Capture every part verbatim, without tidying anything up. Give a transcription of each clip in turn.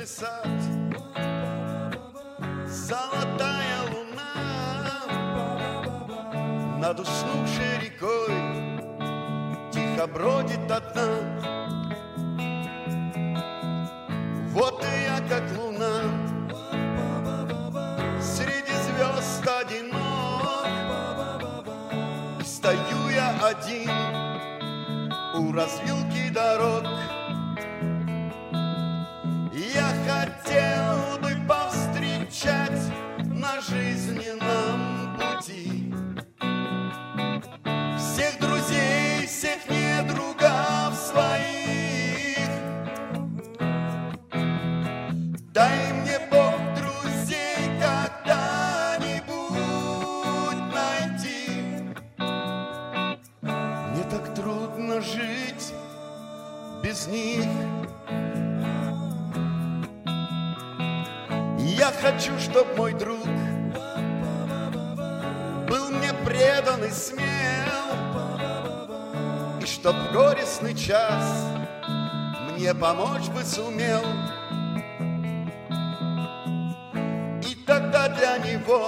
сад, золотая луна над уснувшей рекой тихо бродит одна. Вот и я, как луна, среди звезд одинок, и стою я один у развилки дорог. Я хотел бы повстречать на жизненном пути всех друзей, всех недругов своих. Дай мне, Бог, друзей когда-нибудь найти. Мне так трудно жить без них. Я хочу, чтоб мой друг был мне предан и смел, и чтоб в горестный час мне помочь бы сумел. И тогда для него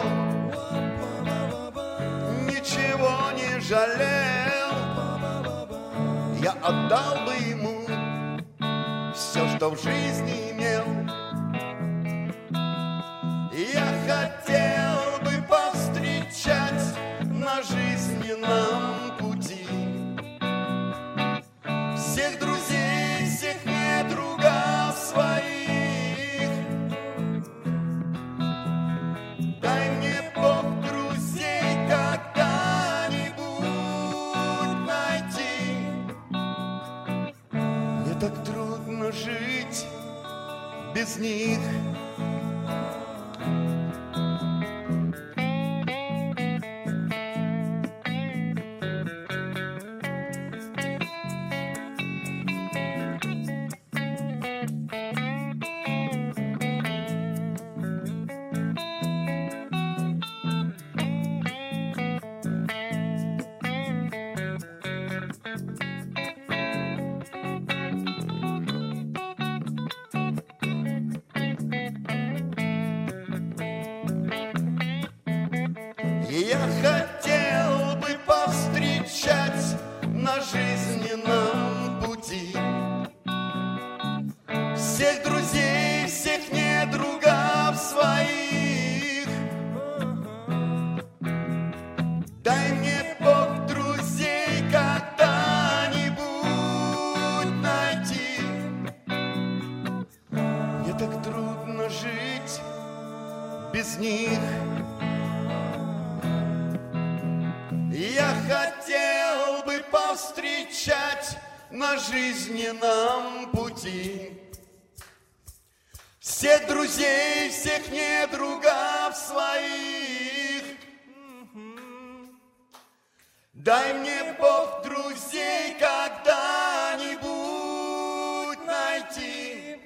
ничего не жалел, я отдал бы ему все, что в жизни имел. Я хотел бы повстречать на жизненном пути всех друзей, всех недругов своих. Дай мне, Бог, друзей когда-нибудь найти. Мне так трудно жить без них. Я хотел бы повстречать на жизненном пути всех друзей, всех недругов своих. Дай мне, Бог, друзей когда-нибудь найти. Мне так трудно жить без них. Я хотел бы повстречать на жизненном пути всех друзей, всех недругов своих. Дай мне, Бог, друзей когда-нибудь найти.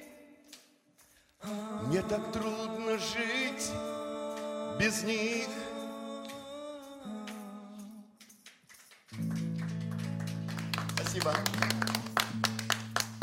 Мне так трудно жить без них. Спасибо.